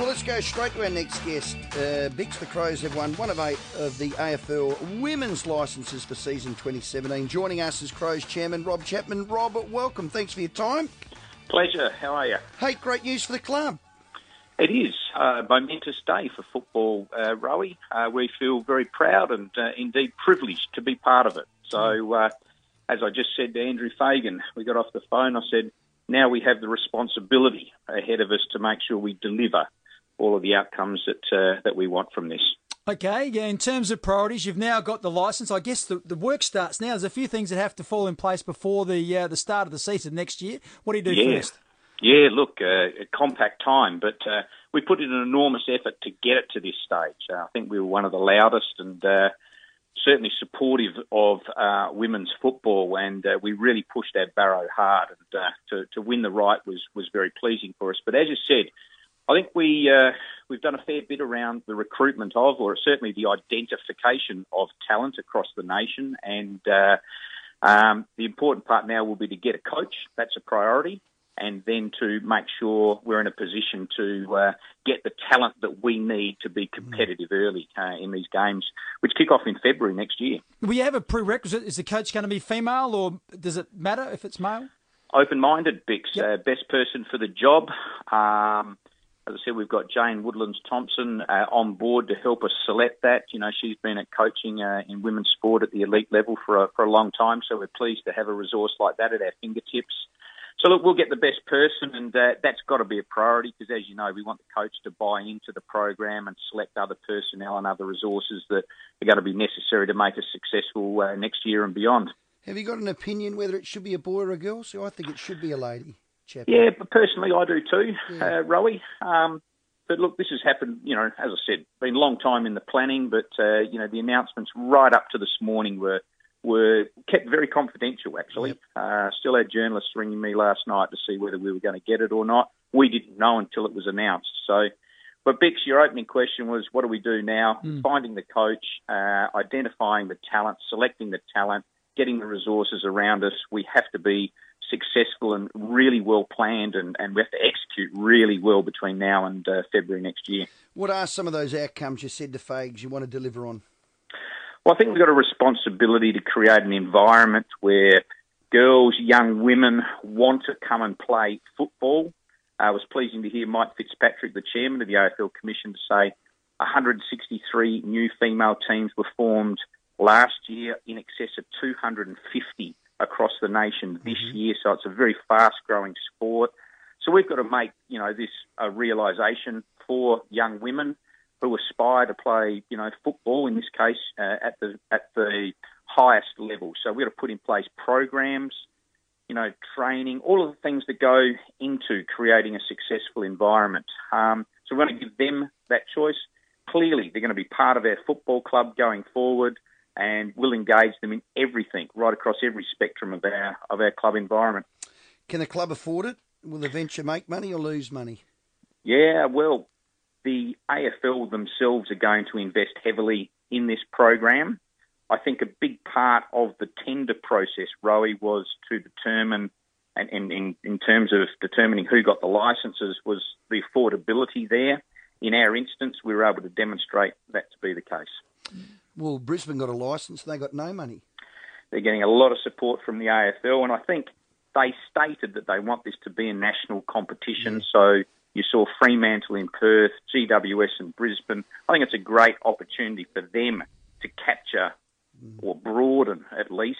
Well, let's go straight to our next guest. Bix, the Crows have won one of 8 of the AFL women's licences for season 2017. Joining us is Crows chairman Rob Chapman. Rob, welcome. Thanks for your time. Pleasure. How are you? Hey, great news for the club. It is a momentous day for football, Rowie. We feel very proud and indeed privileged to be part of it. So, as I just said to Andrew Fagan, we got off the phone, I said, now we have the responsibility ahead of us to make sure we deliver all of the outcomes that we want from this. Okay, yeah, in terms of priorities, you've now got the licence. I guess the work starts now. There's a few things that have to fall in place before the start of the season next year. What do you do first? Yeah, look, a compact time, but we put in an enormous effort to get it to this stage. I think we were one of the loudest and certainly supportive of women's football, and we really pushed our barrow hard. And to win the right was very pleasing for us. But as you said, I think we've done a fair bit around the recruitment of, or certainly the identification of talent across the nation. And the important part now will be to get a coach. That's a priority. And then to make sure we're in a position to get the talent that we need to be competitive early in these games, which kick off in February next year. We have a prerequisite. Is the coach going to be female, or does it matter if it's male? Open-minded, Bix. Yep. Best person for the job. As I said, we've got Jane Woodlands-Thompson on board to help us select that. You know, she's been at coaching in women's sport at the elite level for a long time, so we're pleased to have a resource like that at our fingertips. So, look, we'll get the best person, and that's got to be a priority because, as you know, we want the coach to buy into the program and select other personnel and other resources that are going to be necessary to make us successful next year and beyond. Have you got an opinion whether it should be a boy or a girl? So I think it should be a lady, Chapman. Yeah, but personally I do too, Rowie. But look, this has happened, you know, as I said, been a long time in the planning, but, you know, the announcements right up to this morning were kept very confidential, actually. Yep. Still had journalists ringing me last night to see whether we were going to get it or not. We didn't know until it was announced. So, but Bix, your opening question was, what do we do now? Finding the coach, identifying the talent, selecting the talent, getting the resources around us. We have to be successful and really well planned, and we have to execute really well between now and February next year. What are some of those outcomes you said to Fags you want to deliver on? Well, I think we've got a responsibility to create an environment where girls, young women want to come and play football. It was pleasing to hear Mike Fitzpatrick, the chairman of the AFL Commission, to say 163 new female teams were formed last year, in excess of 250 across the nation this year. So it's a very fast-growing sport. So we've got to make, you know, this a realisation for young women who aspire to play, you know, football, in this case, at the highest level. So we've got to put in place programs, you know, training, all of the things that go into creating a successful environment. So we're going to give them that choice. Clearly, they're going to be part of our football club going forward, and we'll engage them in everything, right across every spectrum of our club environment. Can the club afford it? Will the venture make money or lose money? Yeah, well, the AFL themselves are going to invest heavily in this program. I think a big part of the tender process, Rowie, was to determine, and in terms of determining who got the licences, was the affordability there. In our instance, we were able to demonstrate that to be the case. Well, Brisbane got a licence, they got no money. They're getting a lot of support from the AFL, and I think they stated that they want this to be a national competition. Yeah. So you saw Fremantle in Perth, GWS in Brisbane. I think it's a great opportunity for them to capture or broaden, at least,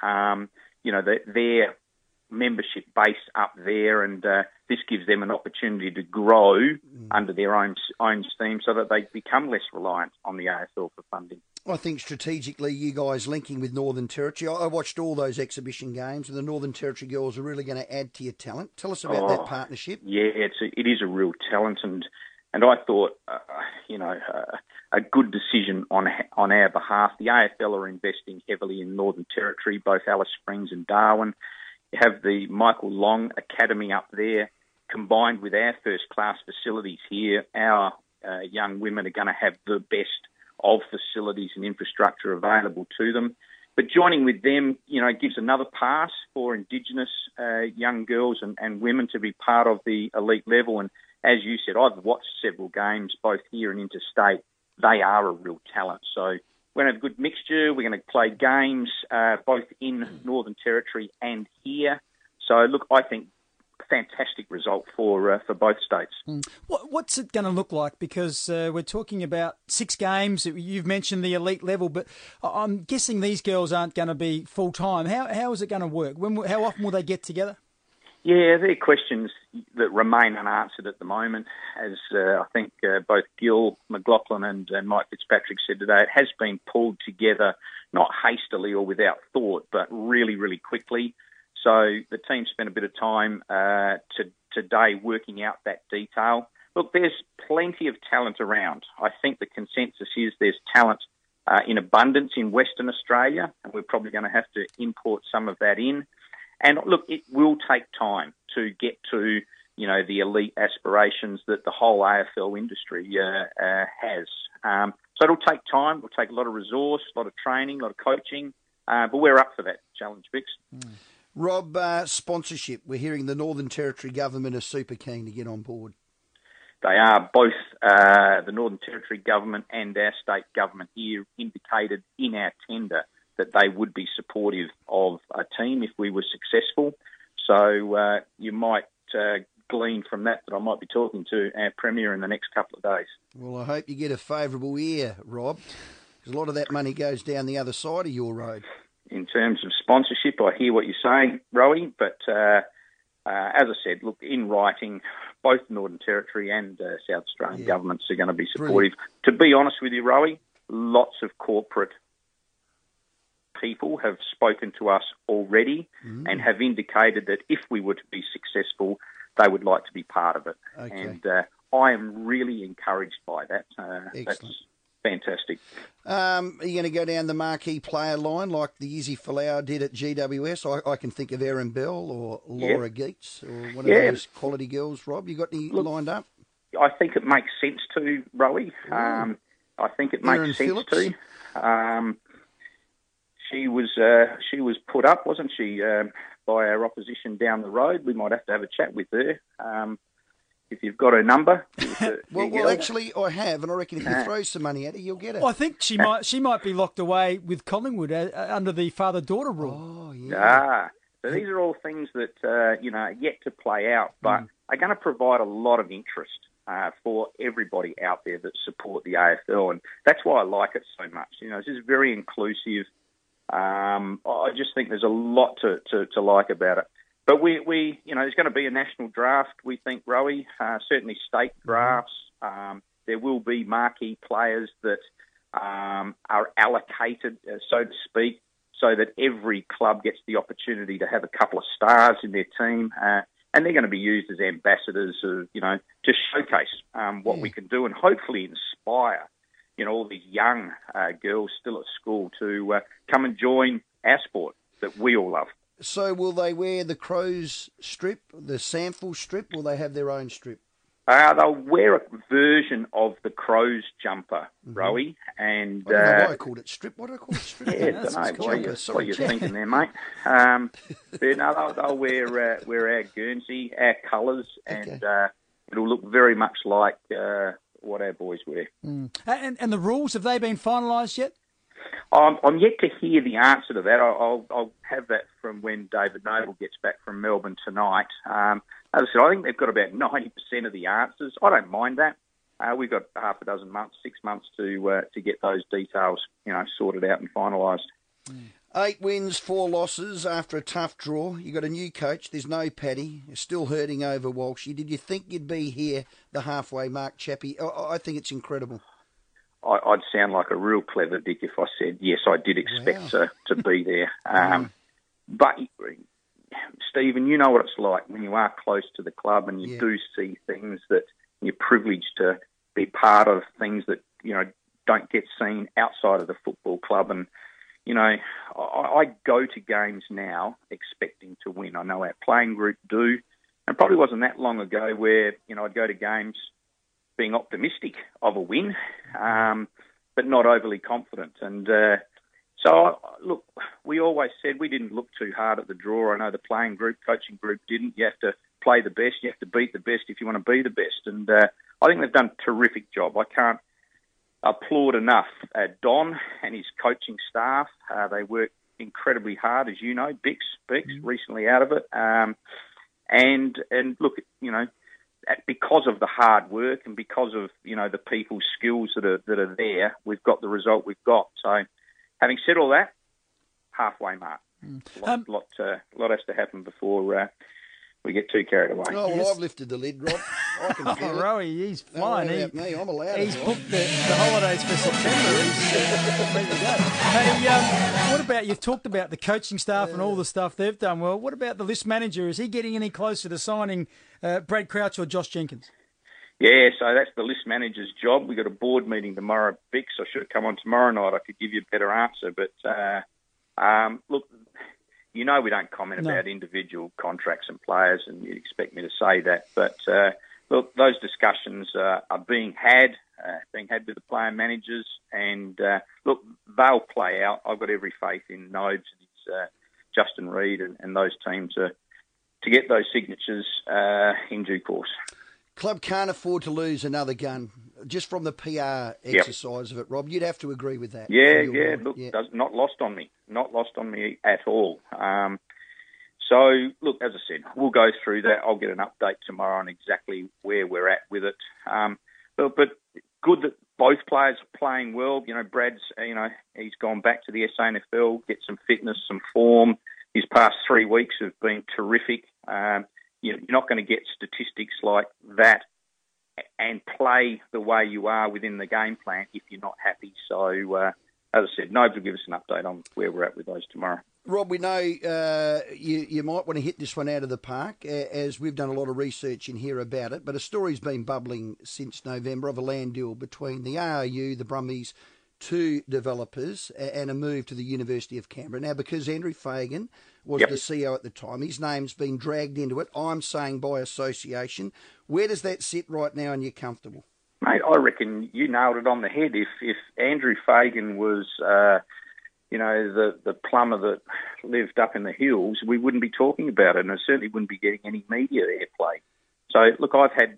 you know, their membership base up there, and this gives them an opportunity to grow under their own steam so that they become less reliant on the AFL for funding. I think strategically you guys linking with Northern Territory, I watched all those exhibition games, and the Northern Territory girls are really going to add to your talent. Tell us about that partnership. Yeah, it is a real talent, and I thought, you know, a good decision on our behalf. The AFL are investing heavily in Northern Territory, both Alice Springs and Darwin. You have the Michael Long Academy up there, combined with our first-class facilities here. Our young women are going to have the best of facilities and infrastructure available to them. But joining with them, you know, gives another pass for Indigenous young girls and women to be part of the elite level. And as you said, I've watched several games, both here and interstate. They are a real talent. So we're going to have a good mixture. We're going to play games both in Northern Territory and here. So, look, I think fantastic result for both states. What's it going to look like? Because we're talking about 6 games. You've mentioned the elite level, but I'm guessing these girls aren't going to be full-time. How is it going to work? How often will they get together? Yeah, there are questions that remain unanswered at the moment. As I think both Gil McLaughlin and Mike Fitzpatrick said today, it has been pulled together, not hastily or without thought, but really, really quickly. So the team spent a bit of time today working out that detail. Look, there's plenty of talent around. I think the consensus is there's talent in abundance in Western Australia, and we're probably going to have to import some of that in. And look, it will take time to get to, the elite aspirations that the whole AFL industry has. So it'll take time. It'll take a lot of resource, a lot of training, a lot of coaching, but we're up for that challenge, Vix. Rob, sponsorship. We're hearing the Northern Territory government are super keen to get on board. They are. Both the Northern Territory government and our state government here indicated in our tender that they would be supportive of a team if we were successful. So you might glean from that I might be talking to our Premier in the next couple of days. Well, I hope you get a favourable ear, Rob, because a lot of that money goes down the other side of your road. In terms of sponsorship, I hear what you're saying, Rowie, but as I said, look, in writing, both Northern Territory and South Australian governments are going to be supportive. Brilliant. To be honest with you, Rowie, lots of corporate people have spoken to us already and have indicated that if we were to be successful, they would like to be part of it. Okay. And I am really encouraged by that. That's fantastic. Are you going to go down the marquee player line like the Izzy Folau did at GWS? I can think of Erin Bell or Laura Geets or one of those quality girls, Rob. You got any lined up? I think it makes sense to, Rowie. I think it makes sense to. She was put up, wasn't she, by our opposition down the road. We might have to have a chat with her. If you've got her number. Well, actually, I have, and I reckon if you throw some money at her, you'll get her. Well, I think she might be locked away with Collingwood under the father-daughter rule. Oh, yeah. So these are all things that, are yet to play out, but are going to provide a lot of interest for everybody out there that support the AFL, and that's why I like it so much. This is very inclusive. I just think there's a lot to like about it. But we there's going to be a national draft, we think, Rowie, certainly state drafts. There will be marquee players that are allocated, so to speak, so that every club gets the opportunity to have a couple of stars in their team. And they're going to be used as ambassadors, to showcase what we can do and hopefully inspire all these young girls still at school to come and join our sport that we all love. So will they wear the Crows strip, the sample strip, or will they have their own strip? They'll wear a version of the Crows jumper, Rowie. And, I don't know why I called it strip. What do I call it, strip? Yeah, I don't know what you're thinking there, mate. They'll wear our Guernsey, our colours, and it'll look very much like what our boys wear. And the rules, have they been finalised yet? I'm yet to hear the answer to that. I'll have that from when David Noble gets back from Melbourne tonight. As I said, I think they've got about 90% of the answers. I don't mind that. We've got 6 months to get those details, sorted out and finalised. 8 wins, 4 losses after a tough draw. You got a new coach. There's no Paddy. You're still hurting over Walshy. Did you think you'd be here the halfway mark, Chappie? I think it's incredible. I'd sound like a real clever dick if I said, yes, I did expect to be there. But, Stephen, you know what it's like when you are close to the club and you do see things that you're privileged to be part of, things that, don't get seen outside of the football club. And, I go to games now expecting to win. I know our playing group do. And it probably wasn't that long ago where, I'd go to games being optimistic of a win, but not overly confident. And so, we always said we didn't look too hard at the draw. I know the playing group, coaching group didn't. You have to play the best. You have to beat the best if you want to be the best. And I think they've done a terrific job. I can't applaud enough Don and his coaching staff. They work incredibly hard, as you know. Bix recently out of it. And look, because of the hard work and because of, the people's skills that are there, we've got the result we've got. So having said all that, halfway mark. A lot has to happen before we get too carried away. Oh, well, I've lifted the lid, Rob. I can feel it. Rowie, he's flying. Don't worry about me. I'm allowed. He's booked the holidays for September. He's ready to go. Hey, what about, you've talked about the coaching staff and all the stuff they've done well. What about the list manager? Is he getting any closer to signing Brad Crouch or Josh Jenkins? Yeah, so that's the list manager's job. We've got a board meeting tomorrow, Bix. I should have come on tomorrow night. I could give you a better answer. But, look, we don't comment about individual contracts and players, and you'd expect me to say that. But, look, those discussions are being had with the player managers. And, look, they'll play out. I've got every faith in Nobes and Justin Reid and those teams to get those signatures in due course. Club can't afford to lose another gun, just from the PR exercise of it, Rob. You'd have to agree with that. Yeah. Look, not lost on me. Not lost on me at all. So, look, as I said, we'll go through that. I'll get an update tomorrow on exactly where we're at with it. But good that both players are playing well. Brad's, he's gone back to the SANFL, get some fitness, some form. His past 3 weeks have been terrific. You're not going to get statistics like that and play the way you are within the game plan if you're not happy. So, as I said, Nobes will give us an update on where we're at with those tomorrow. Rob, we know you might want to hit this one out of the park, as we've done a lot of research in here about it, but a story's been bubbling since November of a land deal between the ARU, the Brumbies, two developers, and a move to the University of Canberra. Now, because Andrew Fagan was the CEO at the time, his name's been dragged into it, I'm saying by association. Where does that sit right now, and you're comfortable? Mate, I reckon you nailed it on the head. If Andrew Fagan was, the plumber that lived up in the hills, we wouldn't be talking about it, and I certainly wouldn't be getting any media airplay. So, look, I've had,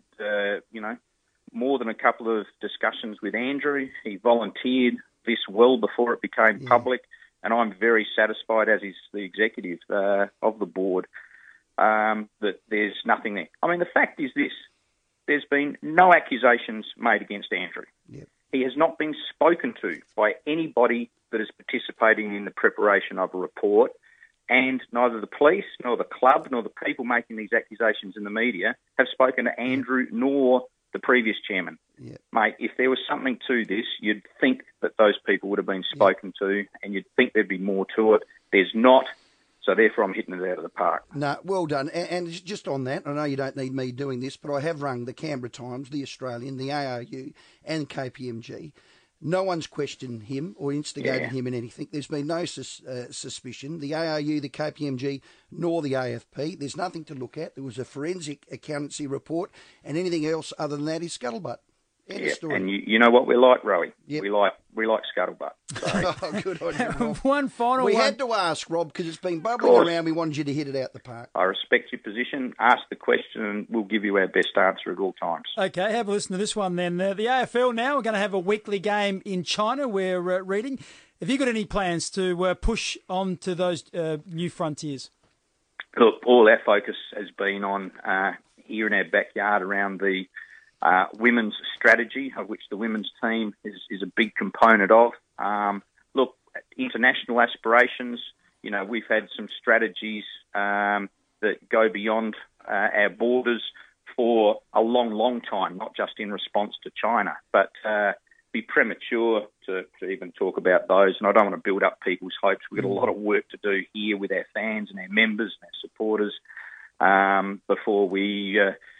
more than a couple of discussions with Andrew. He volunteered this well before it became public, and I'm very satisfied, as is the executive of the board, that there's nothing there. I mean, the fact is this. There's been no accusations made against Andrew. Yep. He has not been spoken to by anybody that is participating in the preparation of a report, and neither the police, nor the club, nor the people making these accusations in the media have spoken to Andrew nor the previous chairman. Yep. Mate, if there was something to this, you'd think that those people would have been spoken to, and you'd think there'd be more to it. There's not, so therefore I'm hitting it out of the park. No, well done. And just on that, I know you don't need me doing this, but I have rung the Canberra Times, the Australian, the ARU, and KPMG. No one's questioned him or instigated him in anything. There's been no suspicion. The ARU, the KPMG, nor the AFP. There's nothing to look at. There was a forensic accountancy report, and anything else other than that is scuttlebutt. End of story. And you know what we like, Rowie? Yep. We like scuttlebutt. So. Oh, good on you, Rob. One final one. We had to ask, Rob, because it's been bubbling around. We wanted you to hit it out the park. I respect your position. Ask the question, and we'll give you our best answer at all times. Okay, have a listen to this one then. The AFL now, we're going to have a weekly game in China, we're reading. Have you got any plans to push on to those new frontiers? Look, all our focus has been on here in our backyard around the women's strategy, of which the women's team is a big component of. Look, international aspirations, we've had some strategies that go beyond our borders for a long, long time, not just in response to China, but be premature to even talk about those. And I don't want to build up people's hopes. We've got a lot of work to do here with our fans and our members and our supporters before we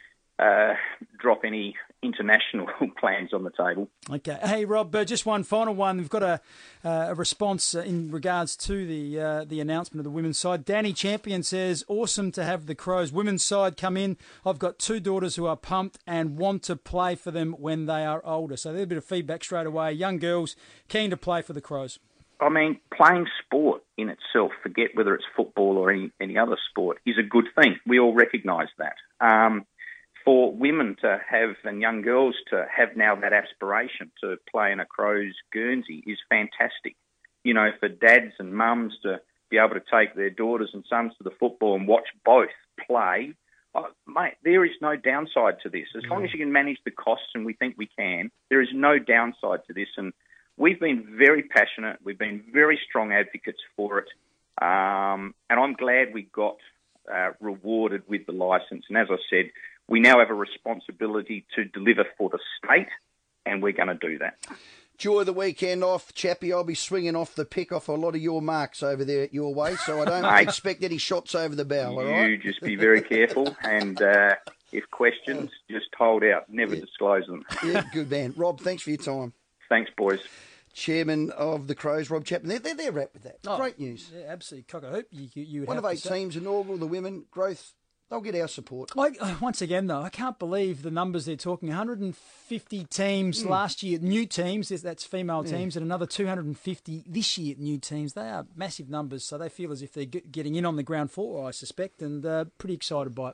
drop any international plans on the table. Okay. Hey, Rob, just one final one. We've got a response in regards to the announcement of the women's side. Danny Champion says, awesome to have the Crows women's side come in. I've got two daughters who are pumped and want to play for them when they are older. So there's a bit of feedback straight away. Young girls keen to play for the Crows. I mean, playing sport in itself, forget whether it's football or any other sport, is a good thing. We all recognise that. For women to have, and young girls to have now that aspiration to play in a Crows Guernsey is fantastic. You know, for dads and mums to be able to take their daughters and sons to the football and watch both play, mate, there is no downside to this. As long as you can manage the costs, and we think we can, there is no downside to this. And we've been very passionate. We've been very strong advocates for it. And I'm glad we got rewarded with the licence. And as I said, we now have a responsibility to deliver for the state, and we're going to do that. Enjoy the weekend off, Chappie. I'll be swinging off the pick off a lot of your marks over there at your way, so I don't expect any shots over the bow, all right? You just be very careful, and if questions, just hold out. Never disclose them. Yeah, good man. Rob, thanks for your time. Thanks, boys. Chairman of the Crows, Rob Chapman. They're wrapped with that. Oh, Great news. Yeah, absolutely. Cock a hoop. You would One have of to 8 say. teams, inaugural, the women, growth. They'll get our support. Once again, though, I can't believe the numbers they're talking. 150 teams last year, new teams, that's female teams, and another 250 this year, new teams. They are massive numbers, so they feel as if they're getting in on the ground floor, I suspect, and pretty excited by it.